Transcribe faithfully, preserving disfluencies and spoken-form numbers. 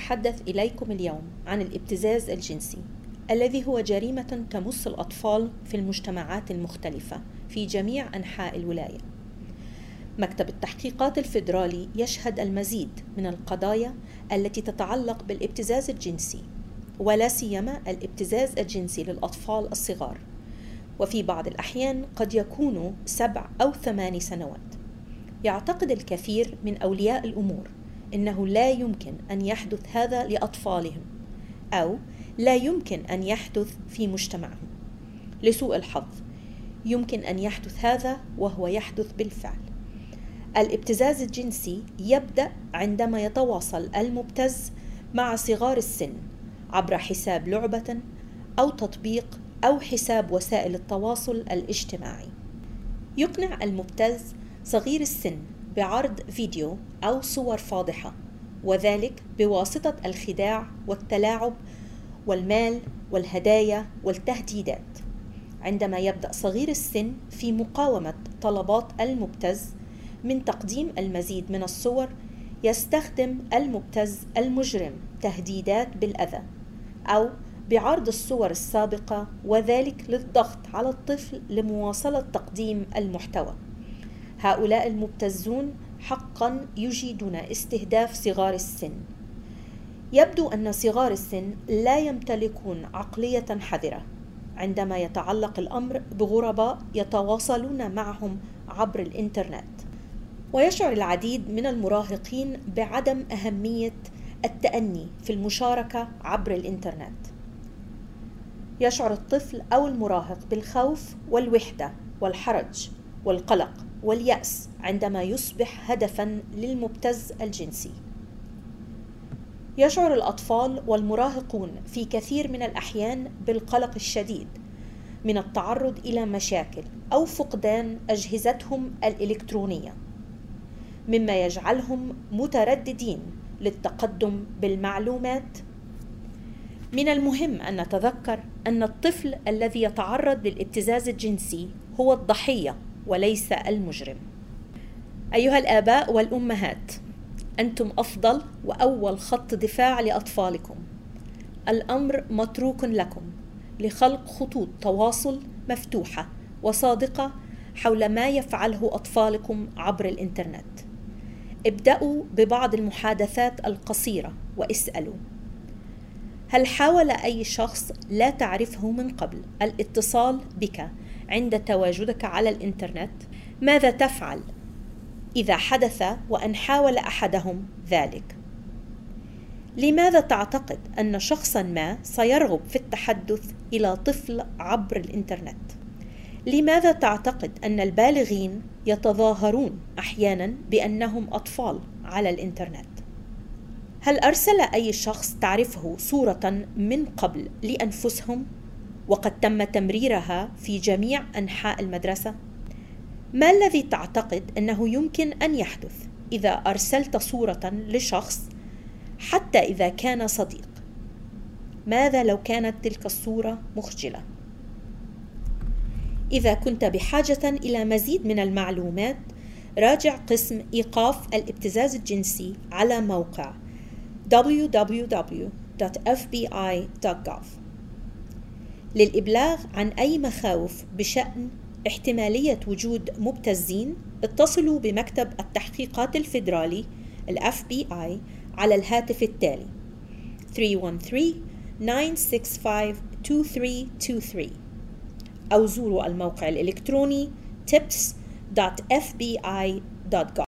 سأتحدث إليكم اليوم عن الابتزاز الجنسي الذي هو جريمة تمس الأطفال في المجتمعات المختلفة في جميع أنحاء الولاية. مكتب التحقيقات الفيدرالي يشهد المزيد من القضايا التي تتعلق بالابتزاز الجنسي، ولا سيما الابتزاز الجنسي للأطفال الصغار، وفي بعض الأحيان قد يكونوا سبع أو ثمان سنوات. يعتقد الكثير من أولياء الأمور إنه لا يمكن أن يحدث هذا لأطفالهم، أو لا يمكن أن يحدث في مجتمعهم. لسوء الحظ يمكن أن يحدث هذا وهو يحدث بالفعل. الابتزاز الجنسي يبدأ عندما يتواصل المبتز مع صغار السن عبر حساب لعبة أو تطبيق أو حساب وسائل التواصل الاجتماعي. يقنع المبتز صغير السن بعرض فيديو أو صور فاضحة، وذلك بواسطة الخداع والتلاعب والمال والهدايا والتهديدات. عندما يبدأ صغير السن في مقاومة طلبات المبتز من تقديم المزيد من الصور، يستخدم المبتز المجرم تهديدات بالأذى أو بعرض الصور السابقة، وذلك للضغط على الطفل لمواصلة تقديم المحتوى. هؤلاء المبتزون حقا يجيدون استهداف صغار السن. يبدو أن صغار السن لا يمتلكون عقلية حذرة عندما يتعلق الأمر بغرباء يتواصلون معهم عبر الإنترنت، ويشعر العديد من المراهقين بعدم أهمية التأني في المشاركة عبر الإنترنت. يشعر الطفل أو المراهق بالخوف والوحدة والحرج والقلق واليأس عندما يصبح هدفاً للمبتز الجنسي. يشعر الأطفال والمراهقون في كثير من الأحيان بالقلق الشديد من التعرض إلى مشاكل أو فقدان أجهزتهم الإلكترونية، مما يجعلهم مترددين للتقدم بالمعلومات. من المهم أن نتذكر أن الطفل الذي يتعرض للابتزاز الجنسي هو الضحية وليس المجرم. أيها الآباء والأمهات، أنتم أفضل وأول خط دفاع لأطفالكم. الأمر متروك لكم لخلق خطوط تواصل مفتوحة وصادقة حول ما يفعله أطفالكم عبر الإنترنت. ابدأوا ببعض المحادثات القصيرة واسألوا: هل حاول أي شخص لا تعرفه من قبل الاتصال بك عند تواجدك على الإنترنت؟ ماذا تفعل إذا حدث وأن حاول أحدهم ذلك؟ لماذا تعتقد أن شخصاً ما سيرغب في التحدث إلى طفل عبر الإنترنت؟ لماذا تعتقد أن البالغين يتظاهرون أحياناً بأنهم أطفال على الإنترنت؟ هل أرسل أي شخص تعرفه صورة من قبل لأنفسهم وقد تم تمريرها في جميع أنحاء المدرسة؟ ما الذي تعتقد أنه يمكن أن يحدث إذا أرسلت صورة لشخص حتى إذا كان صديق؟ ماذا لو كانت تلك الصورة مخجلة؟ إذا كنت بحاجة إلى مزيد من المعلومات، راجع قسم إيقاف الابتزاز الجنسي على موقع دبليو دبليو دبليو دوت إف بي آي دوت جوف. للإبلاغ عن أي مخاوف بشأن احتمالية وجود مبتزين، اتصلوا بمكتب التحقيقات الفيدرالي ال إف بي آي على الهاتف التالي ثلاثة واحد ثلاثة تسعة ستة خمسة اثنين ثلاثة اثنين ثلاثة، أو زوروا الموقع الإلكتروني tips دوت إف بي آي دوت جوف.